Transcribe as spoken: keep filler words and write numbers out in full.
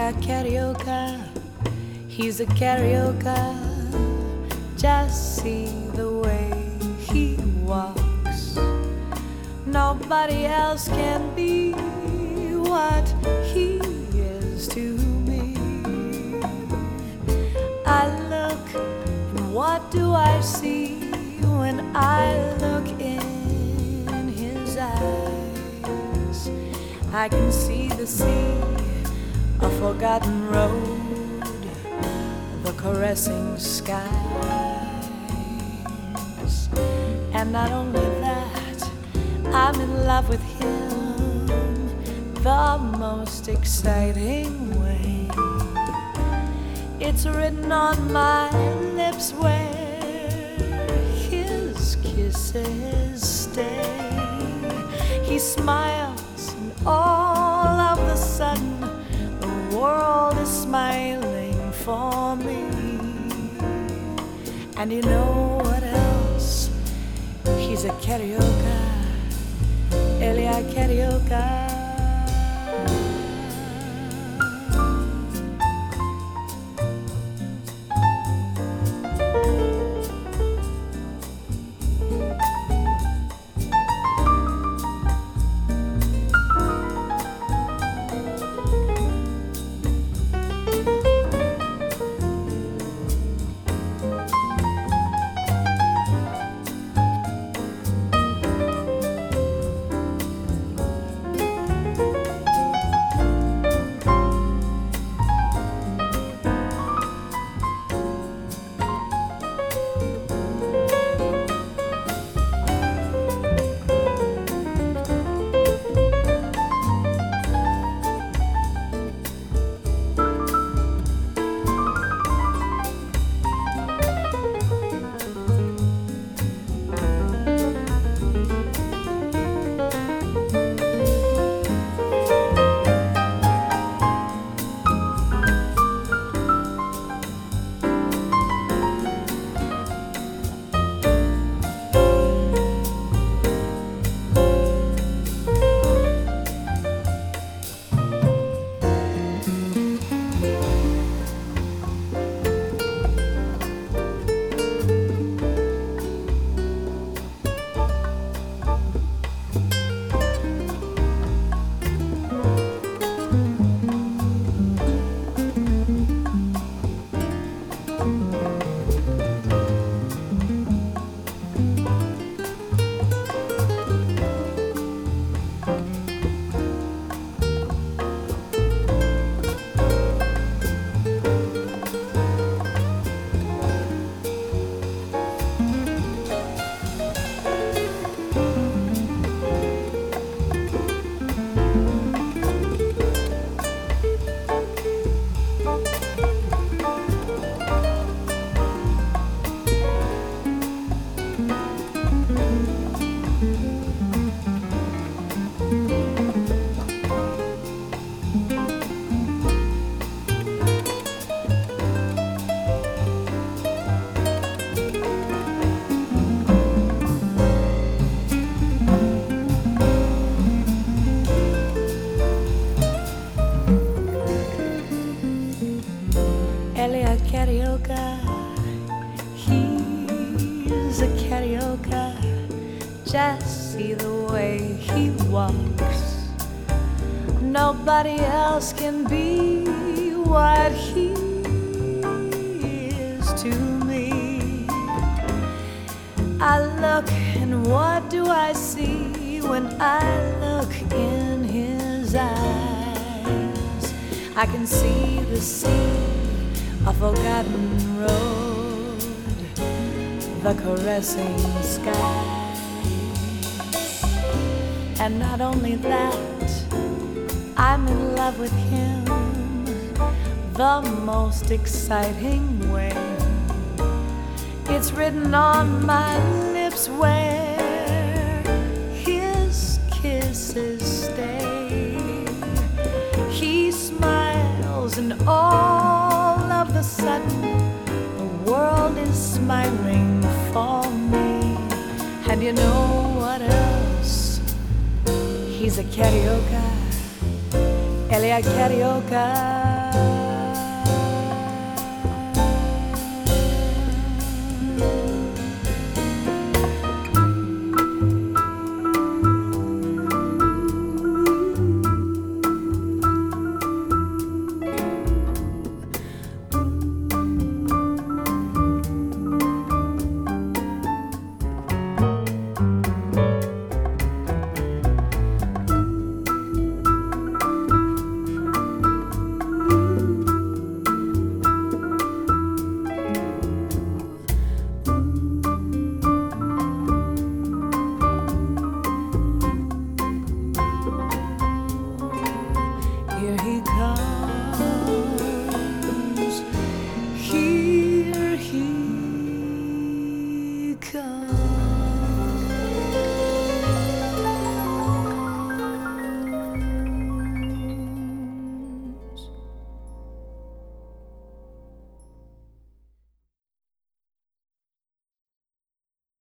Elia Carioca, he's a karaoke. Just see the way he walks. Nobody else can be what he is to me. I look, and what do I see when I look in his eyes? I can see the sea, a forgotten road, the caressing skies. And not only that, I'm in love with him the most exciting way. It's written on my lips where his kisses stay. He smiles and all of a sudden the world is smiling for me. And you know what else? He's a karaoke, Elia Carioca. Elia Carioca, he's a karaoke. Just see the way he walks. Nobody else can be what he is to me. I look, and what do I see when I look in his eyes? I can see the sea, a forgotten road, the caressing skies. And not only that, I'm in love with him the most exciting way. It's written on my lips where his kisses stay. He smiles and all of a sudden the world is smiling for me. And you know what else? He's a karaoke, Elia Carioca.